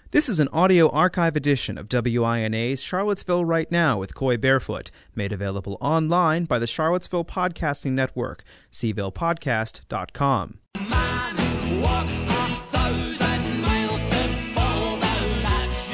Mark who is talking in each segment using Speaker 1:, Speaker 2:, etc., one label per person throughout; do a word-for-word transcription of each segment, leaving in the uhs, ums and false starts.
Speaker 1: This is an audio archive edition of W I N A's Charlottesville Right Now with Coy Barefoot, made available online by the Charlottesville Podcasting Network, c ville podcast dot com. Man walks a thousand miles to follow the lads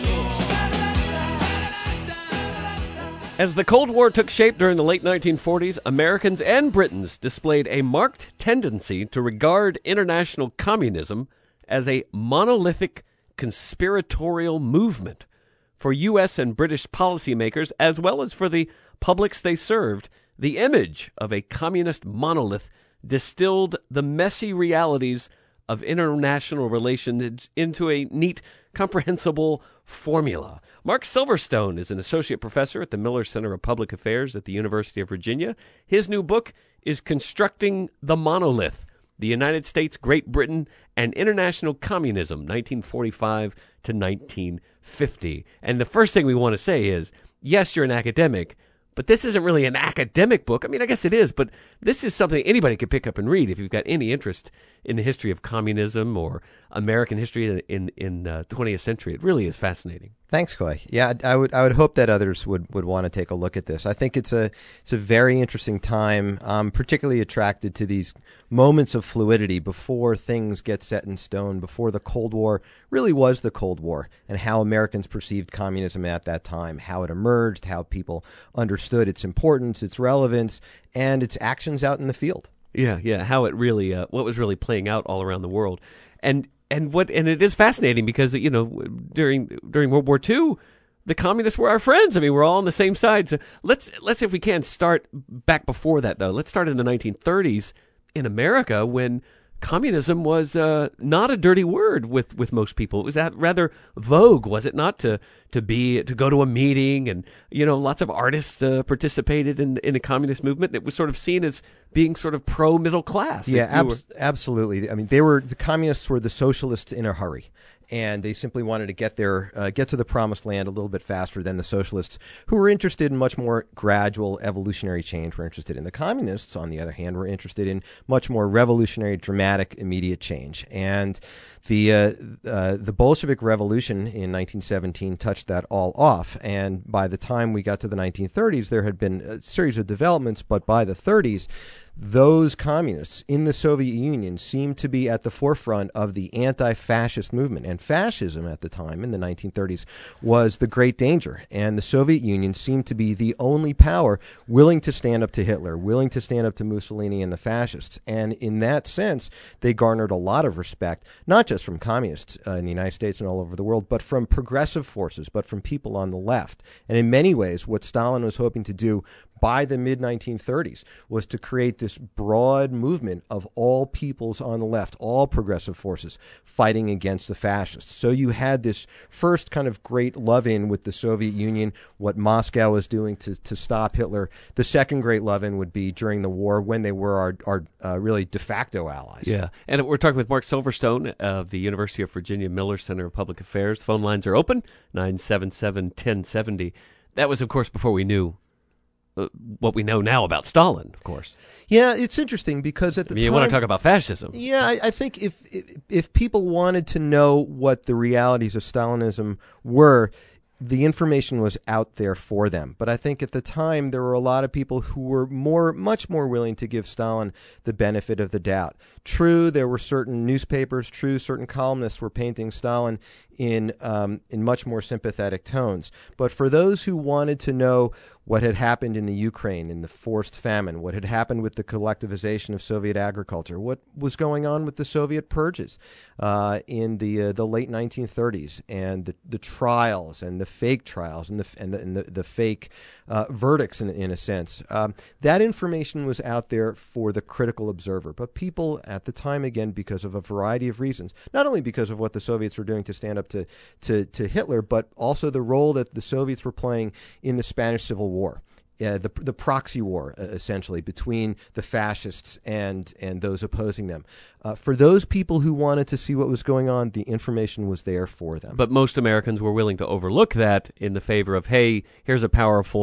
Speaker 1: you tour. As the Cold War took shape during the late nineteen forties, Americans and Britons displayed a marked tendency to regard international communism as a monolithic conspiratorial movement. For U S and British policymakers, as well as for the publics they served, the image of a communist monolith distilled the messy realities of international relations into a neat, comprehensible formula. Mark Silverstone is an associate professor at the Miller Center of Public Affairs at the University of Virginia. His new book is Constructing the Monolith: The United States, Great Britain, and International Communism, nineteen forty-five to nineteen fifty. And the first thing we want to say is, yes, you're an academic, but this isn't really an academic book. I mean, I guess it is, but this is something anybody could pick up and read if you've got any interest in the history of communism or American history in in, in uh, twentieth century. It really is fascinating.
Speaker 2: Thanks, Coy. Yeah, I would I would hope that others would, would want to take a look at this. I think it's a it's a very interesting time. I'm particularly attracted to these moments of fluidity before things get set in stone, before the Cold War really was the Cold War, and how Americans perceived communism at that time, how it emerged, how people understood its importance, its relevance, and its actions out in the field.
Speaker 3: Yeah, yeah, how it really, uh, what was really playing out all around the world. And and what and it is fascinating because, you know, during during World War Two, the communists were our friends. I mean, we're all on the same side. So let's, let's if we can, start back before that, though. Let's start in the nineteen thirties in America when communism was uh, not a dirty word with, with most people. It was that rather vogue, was it not, to to be to go to a meeting, and you know, lots of artists uh, participated in in the communist movement. It was sort of seen as being sort of pro middle class.
Speaker 2: Yeah, ab- were... absolutely. I mean, they were the communists were the socialists in a hurry. And they simply wanted to get there, uh, get to the promised land a little bit faster than the socialists, who were interested in much more gradual evolutionary change. Were interested in the communists, on the other hand, were interested in much more revolutionary, dramatic, immediate change. And the uh, uh, the Bolshevik Revolution in nineteen seventeen touched that all off. And by the time we got to the nineteen thirties, there had been a series of developments. But by the thirties, those communists in the Soviet Union seemed to be at the forefront of the anti-fascist movement. And fascism at the time, in the nineteen thirties, was the great danger. And the Soviet Union seemed to be the only power willing to stand up to Hitler, willing to stand up to Mussolini and the fascists. And in that sense, they garnered a lot of respect, not just from communists uh, in the United States and all over the world, but from progressive forces, but from people on the left. And in many ways, what Stalin was hoping to do by the mid nineteen thirties was to create this broad movement of all peoples on the left, all progressive forces fighting against the fascists. So you had this first kind of great love-in with the Soviet Union, what Moscow was doing to, to stop Hitler. The second great love-in would be during the war when they were our, our uh, really de facto allies.
Speaker 3: Yeah, and we're talking with Mark Silverstone of the University of Virginia Miller Center of Public Affairs. Phone lines are open, nine seven seven, one oh seven oh. That was, of course, before we knew Uh, what we know now about Stalin, of course.
Speaker 2: Yeah, it's interesting because at the
Speaker 3: I mean,
Speaker 2: time...
Speaker 3: You want to talk about fascism.
Speaker 2: Yeah, I, I think if, if if people wanted to know what the realities of Stalinism were, the information was out there for them. But I think at the time there were a lot of people who were more, much more willing to give Stalin the benefit of the doubt. True, there were certain newspapers, true, certain columnists were painting Stalin in um, in much more sympathetic tones. But for those who wanted to know what had happened in the Ukraine in the forced famine, what had happened with the collectivization of Soviet agriculture, what was going on with the Soviet purges uh, in the uh, the late nineteen thirties, and the, the trials and the fake trials and the and the, and the, the fake uh, verdicts in, in a sense, um, that information was out there for the critical observer. But people at the time, again, because of a variety of reasons, not only because of what the Soviets were doing to stand up to, to, to Hitler, but also the role that the Soviets were playing in the Spanish Civil War. Uh, the the proxy war, uh, essentially, between the fascists and and those opposing them. Uh, for those people who wanted to see what was going on, the information was there for them.
Speaker 3: But most Americans were willing to overlook that in the favor of, hey, here's a powerful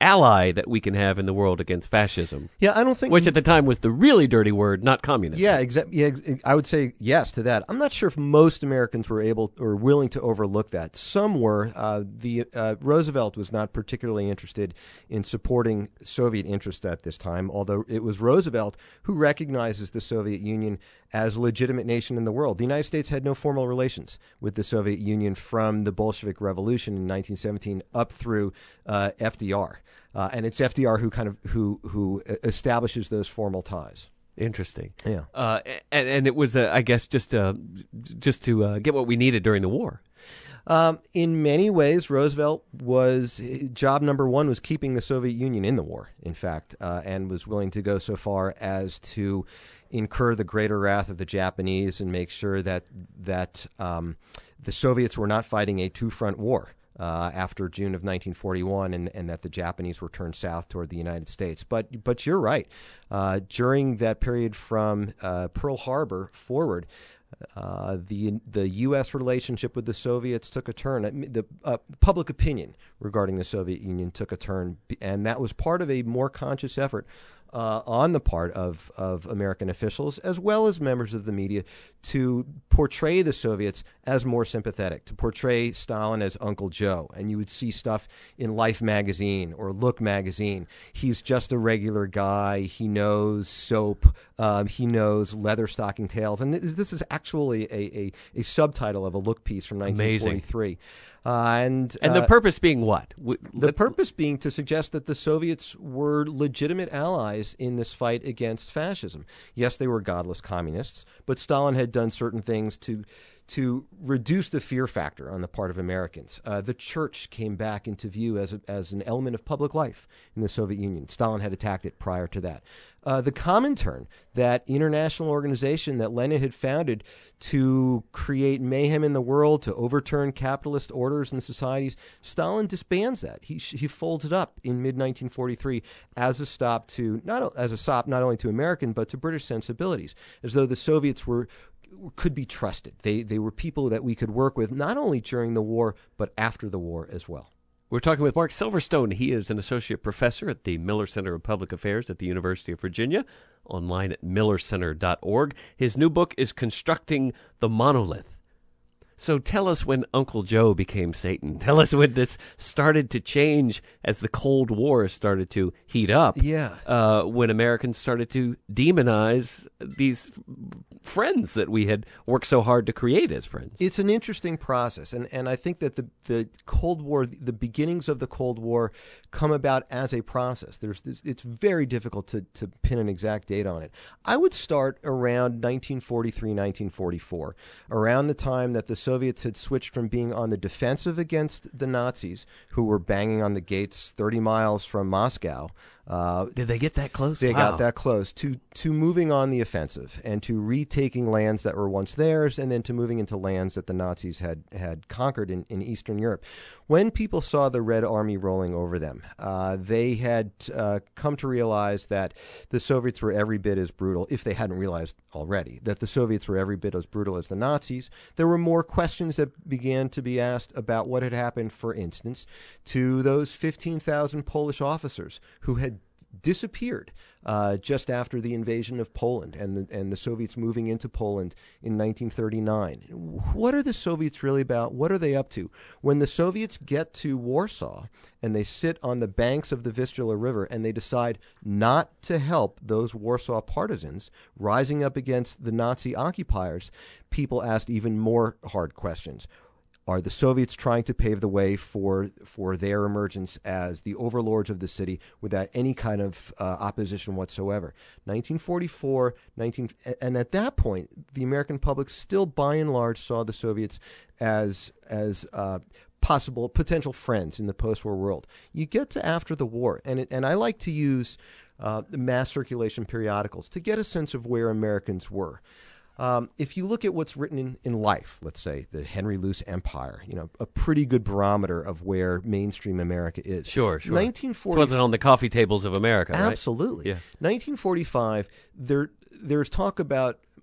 Speaker 3: ally that we can have in the world against fascism.
Speaker 2: Yeah, I don't think...
Speaker 3: Which at the time was the really dirty word, not communist.
Speaker 2: Yeah, exactly. Yeah, ex- I would say yes to that. I'm not sure if most Americans were able or willing to overlook that. Some were. Uh, the uh, Roosevelt was not particularly interested in supporting Soviet interests at this time, although it was Roosevelt who recognizes the Soviet Union as a legitimate nation in the world. The United States had no formal relations with the Soviet Union from the Bolshevik Revolution in nineteen seventeen up through uh, F D R. Uh, and it's F D R who kind of who who establishes those formal ties.
Speaker 3: Interesting.
Speaker 2: Yeah.
Speaker 3: Uh, and, and it was, uh, I guess, just uh, just to uh, get what we needed during the war.
Speaker 2: Um, in many ways, Roosevelt was job number one was keeping the Soviet Union in the war. In fact, uh, and was willing to go so far as to incur the greater wrath of the Japanese and make sure that that um, the Soviets were not fighting a two-front war. Uh, after June of nineteen forty-one, and, and that the Japanese were turned south toward the United States. But but you're right. Uh, during that period from uh, Pearl Harbor forward, uh, the the U S relationship with the Soviets took a turn. The uh, public opinion regarding the Soviet Union took a turn, and that was part of a more conscious effort Uh, on the part of, of American officials, as well as members of the media, to portray the Soviets as more sympathetic, to portray Stalin as Uncle Joe. And you would see stuff in Life magazine or Look magazine. He's just a regular guy. He knows soap. Um, he knows leather stocking tails. And this, this is actually a, a, a subtitle of a Look piece from nineteen forty-three.
Speaker 3: Amazing.
Speaker 2: Uh, and
Speaker 3: and the
Speaker 2: uh,
Speaker 3: purpose being what? W-
Speaker 2: the purpose being to suggest that the Soviets were legitimate allies in this fight against fascism. Yes, they were godless communists, but Stalin had done certain things to to reduce the fear factor on the part of Americans. Uh, the church came back into view as a, as an element of public life in the Soviet Union. Stalin had attacked it prior to that. Uh, the Comintern, that international organization that Lenin had founded to create mayhem in the world, to overturn capitalist orders and societies, Stalin disbands that. He he folds it up in mid nineteen forty-three as a stop to not as a stop not only to American but to British sensibilities, as though the Soviets were could be trusted. They they were people that we could work with not only during the war but after the war as well.
Speaker 3: We're talking with Mark Silverstone. He is an associate professor at the Miller Center of Public Affairs at the University of Virginia, online at miller center dot org. His new book is Constructing the Monolith. So tell us when Uncle Joe became Satan. Tell us when this started to change as the Cold War started to heat up.
Speaker 2: Yeah.
Speaker 3: Uh, when Americans started to demonize these friends that we had worked so hard to create as friends.
Speaker 2: It's an interesting process, and, and I think that the, the Cold War, the beginnings of the Cold War come about as a process. There's this, it's very difficult to, to pin an exact date on it. I would start around nineteen forty-three, nineteen forty-four, around the time that the Soviets had switched from being on the defensive against the Nazis, who were banging on the gates thirty miles from Moscow. Uh,
Speaker 3: Did they get that close?
Speaker 2: They
Speaker 3: Wow.
Speaker 2: got that close to to moving on the offensive and to retaking lands that were once theirs, and then to moving into lands that the Nazis had had conquered in, in Eastern Europe. When people saw the Red Army rolling over them, uh, they had uh, come to realize that the Soviets were every bit as brutal, if they hadn't realized already, that the Soviets were every bit as brutal as the Nazis. There were more questions that began to be asked about what had happened, for instance, to those fifteen thousand Polish officers who had disappeared uh, just after the invasion of Poland and the, and the Soviets moving into Poland in nineteen thirty-nine. What are the Soviets really about? What are they up to? When the Soviets get to Warsaw and they sit on the banks of the Vistula River and they decide not to help those Warsaw partisans rising up against the Nazi occupiers, people asked even more hard questions. Are the Soviets trying to pave the way for for their emergence as the overlords of the city without any kind of uh, opposition whatsoever? nineteen forty-four, nineteen, and at that point, the American public still, by and large, saw the Soviets as as uh, possible potential friends in the post-war world. You get to after the war, and it, and I like to use uh, the mass circulation periodicals to get a sense of where Americans were. Um, if you look at what's written in, in Life, let's say, the Henry Luce Empire, you know, a pretty good barometer of where mainstream America is.
Speaker 3: Sure, sure.
Speaker 2: nineteen forty
Speaker 3: It's what's on the coffee tables of America, right?
Speaker 2: Absolutely.
Speaker 3: Yeah.
Speaker 2: nineteen forty-five, there there's talk about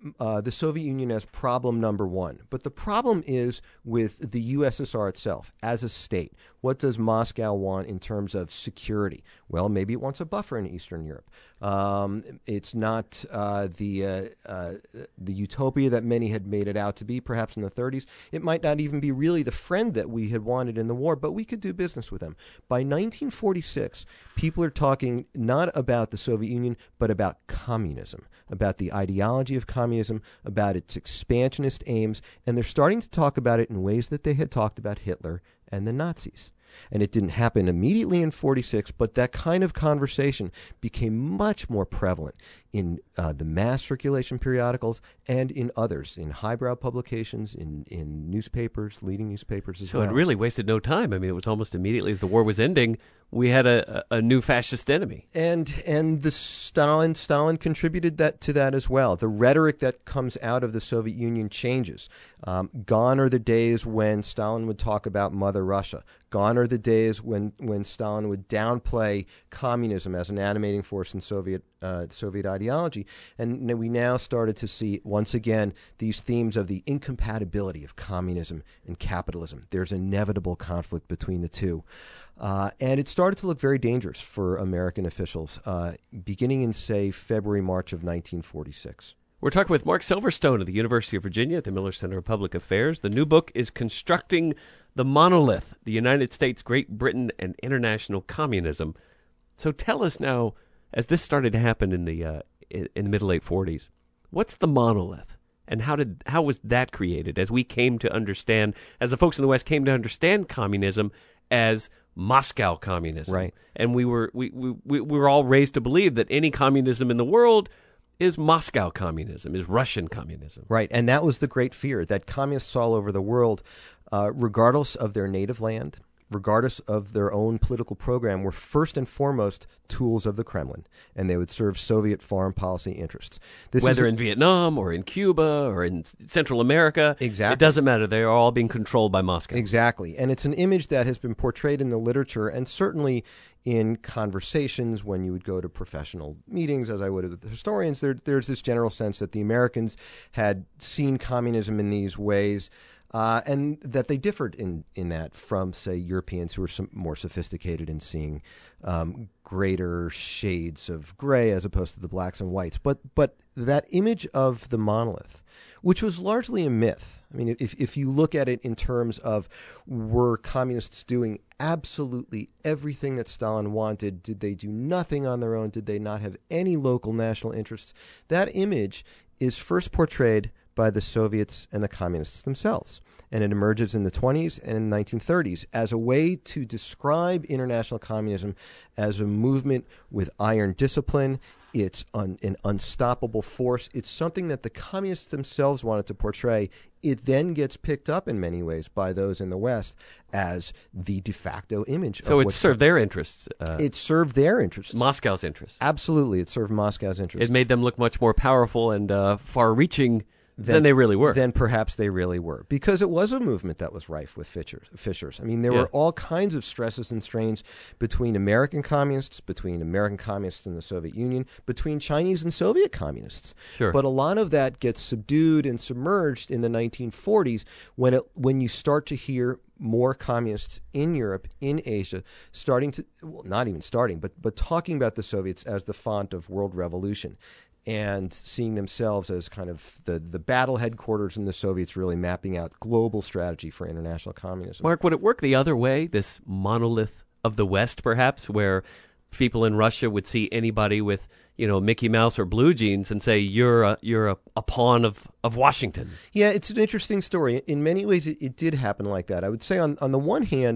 Speaker 2: uh, the Soviet Union as problem number one. But the problem is with the U S S R itself as a state. What does Moscow want in terms of security? Well, maybe it wants a buffer in Eastern Europe. Um, it's not uh, the uh, uh, the utopia that many had made it out to be, perhaps in the thirties. It might not even be really the friend that we had wanted in the war, but we could do business with them. By nineteen forty-six, people are talking not about the Soviet Union, but about communism, about the ideology of communism, about its expansionist aims, and they're starting to talk about it in ways that they had talked about Hitler and the Nazis. And it didn't happen immediately in forty-six, but that kind of conversation became much more prevalent in uh, the mass circulation periodicals and in others, in highbrow publications, in, in newspapers, leading newspapers as
Speaker 3: so
Speaker 2: well.
Speaker 3: So it really wasted no time. I mean, it was almost immediately as the war was ending, we had a, a new fascist enemy.
Speaker 2: And and the Stalin Stalin contributed that to that as well. The rhetoric that comes out of the Soviet Union changes. Um, gone are the days when Stalin would talk about Mother Russia. Gone are the days when, when Stalin would downplay communism as an animating force in Soviet uh, Soviet ideology. And we now started to see, once again, these themes of the incompatibility of communism and capitalism. There's inevitable conflict between the two. Uh, and it started to look very dangerous for American officials, uh, beginning in, say, February, March of nineteen forty-six.
Speaker 3: We're talking with Mark Silverstone of the University of Virginia at the Miller Center of Public Affairs. The new book is Constructing the Monolith, the United States, Great Britain, and International Communism. So tell us now, as this started to happen in the uh, in, in the mid to late forties, what's the monolith? And how did how was that created as we came to understand, as the folks in the West came to understand communism as Moscow communism?
Speaker 2: Right.
Speaker 3: And we were we, we, we were all raised to believe that any communism in the world is Moscow communism, is Russian communism.
Speaker 2: Right, and that was the great fear, that communists all over the world, uh, regardless of their native land, regardless of their own political program, were first and foremost tools of the Kremlin, and they would serve Soviet foreign policy interests. This
Speaker 3: Whether
Speaker 2: is,
Speaker 3: in Vietnam or in Cuba or in Central America,
Speaker 2: exactly.
Speaker 3: It doesn't matter. They are all being controlled by Moscow.
Speaker 2: Exactly, and it's an image that has been portrayed in the literature and certainly in conversations when you would go to professional meetings, as I would with historians. There, there's this general sense that the Americans had seen communism in these ways, Uh, and that they differed in, in that from, say, Europeans who were some more sophisticated in seeing um, greater shades of gray as opposed to the blacks and whites. But but that image of the monolith, which was largely a myth. I mean, if if you look at it in terms of, were communists doing absolutely everything that Stalin wanted? Did they do nothing on their own? Did they not have any local national interests? That image is first portrayed by the Soviets and the communists themselves. And it emerges in the twenties and in the nineteen thirties as a way to describe international communism as a movement with iron discipline. It's un, an unstoppable force. It's something that the communists themselves wanted to portray. It then gets picked up in many ways by those in the West as the de facto image.
Speaker 3: So
Speaker 2: of
Speaker 3: it served their interests.
Speaker 2: Uh, it served their interests.
Speaker 3: Moscow's interests.
Speaker 2: Absolutely. It served Moscow's interests.
Speaker 3: It made them look much more powerful and uh, far-reaching Than, than they really were.
Speaker 2: Than perhaps they really were. Because it was a movement that was rife with fissures. fissures. I mean, there
Speaker 3: yeah.
Speaker 2: were all kinds of stresses and strains between American communists, between American communists and the Soviet Union, between Chinese and Soviet communists.
Speaker 3: Sure.
Speaker 2: But a lot of that gets subdued and submerged in the nineteen forties when it when you start to hear more communists in Europe, in Asia, starting to, well, not even starting, but but talking about the Soviets as the font of world revolution, and seeing themselves as kind of the, the battle headquarters in the Soviets, really mapping out global strategy for international communism.
Speaker 3: Mark, would it work the other way, this monolith of the West, perhaps, where people in Russia would see anybody with, you know, Mickey Mouse or blue jeans and say, you're a, you're a, a pawn of, of Washington?
Speaker 2: Yeah, it's an interesting story. In many ways, it, it did happen like that. I would say on, on the one hand,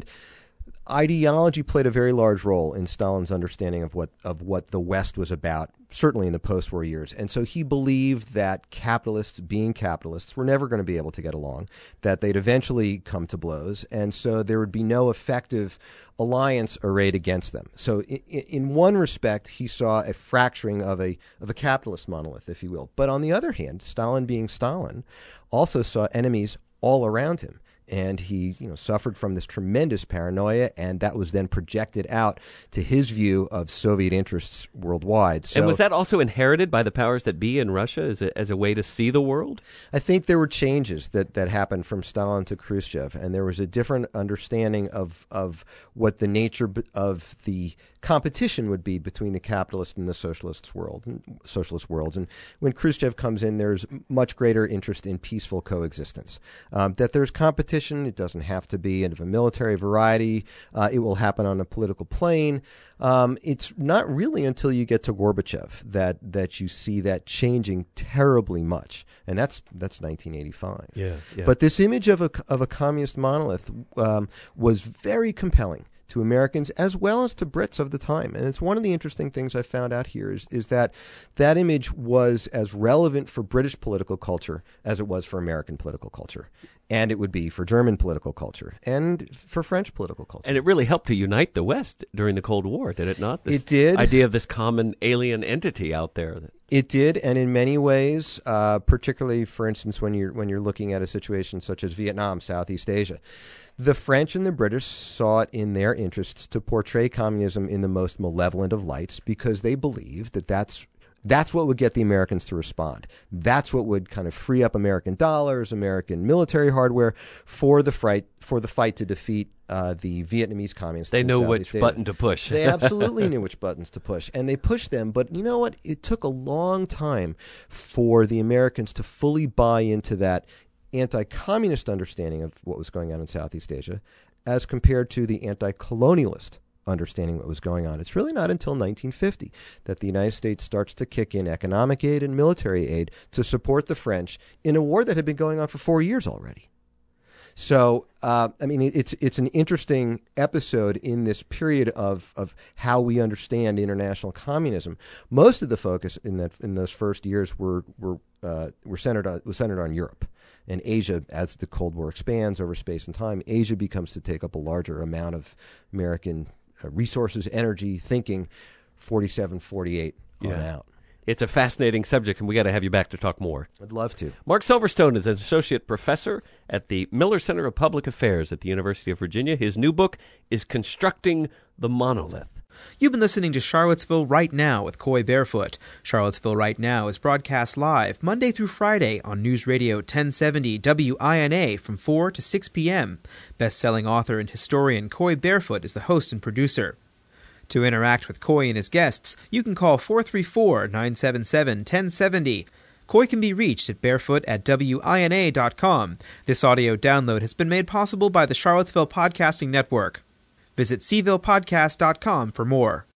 Speaker 2: ideology played a very large role in Stalin's understanding of what of what the West was about, certainly in the post-war years. And so he believed that capitalists, being capitalists, were never going to be able to get along, that they'd eventually come to blows, and so there would be no effective alliance arrayed against them. So in, in one respect, he saw a fracturing of a of a capitalist monolith, if you will. But on the other hand, Stalin, being Stalin, also saw enemies all around him. And he, you know, suffered from this tremendous paranoia, and that was then projected out to his view of Soviet interests worldwide. So,
Speaker 3: and was that also inherited by the powers that be in Russia as a, as a way to see the world?
Speaker 2: I think there were changes that, that happened from Stalin to Khrushchev, and there was a different understanding of of what the nature of the competition would be between the capitalist and the socialist world, and socialist worlds. And when Khrushchev comes in, there's much greater interest in peaceful coexistence. Um, that there's competition. It doesn't have to be of a military variety. Uh, it will happen on a political plane. Um, it's not really until you get to Gorbachev that that you see that changing terribly much, and that's that's nineteen eighty-five.
Speaker 3: Yeah, yeah.
Speaker 2: But this image of a of a communist monolith um, was very compelling to Americans as well as to Brits of the time. And it's one of the interesting things I found out here is, is that that image was as relevant for British political culture as it was for American political culture. And it would be for German political culture and for French political culture.
Speaker 3: And it really helped to unite the West during the Cold War, did it not? This
Speaker 2: it did.
Speaker 3: Idea of this common alien entity out there.
Speaker 2: It did, and in many ways, uh, particularly, for instance, when you're when you're looking at a situation such as Vietnam, Southeast Asia, the French and the British saw it in their interests to portray communism in the most malevolent of lights because they believed that that's That's what would get the Americans to respond. That's what would kind of free up American dollars, American military hardware for the fight for the fight to defeat uh, the Vietnamese communists.
Speaker 3: They know
Speaker 2: which
Speaker 3: Asia. button to push.
Speaker 2: They absolutely knew which buttons to push, and they pushed them. But you know what? It took a long time for the Americans to fully buy into that anti-communist understanding of what was going on in Southeast Asia, as compared to the anti-colonialist understanding what was going on. It's really not until nineteen fifty that the United States starts to kick in economic aid and military aid to support the French in a war that had been going on for four years already. So, uh, I mean, it's it's an interesting episode in this period of of how we understand international communism. Most of the focus in that in those first years were were uh, were centered on was centered on Europe and Asia. As the Cold War expands over space and time, Asia becomes to take up a larger amount of American Uh, resources, energy, thinking, forty-seven, forty-eight on
Speaker 3: yeah.
Speaker 2: out.
Speaker 3: It's a fascinating subject, and we got to have you back to talk more.
Speaker 2: I'd love to.
Speaker 3: Mark Silverstone is an associate professor at the Miller Center of Public Affairs at the University of Virginia. His new book is Constructing the Monolith.
Speaker 4: You've been listening to Charlottesville Right Now with Coy Barefoot. Charlottesville Right Now is broadcast live Monday through Friday on News Radio ten seventy W I N A from four to six p.m. Best-selling author and historian Coy Barefoot is the host and producer. To interact with Coy and his guests, you can call four three four, nine seven seven, one zero seven zero. Coy can be reached at barefoot at W I N A dot com. This audio download has been made possible by the Charlottesville Podcasting Network. Visit seville podcast dot com for more.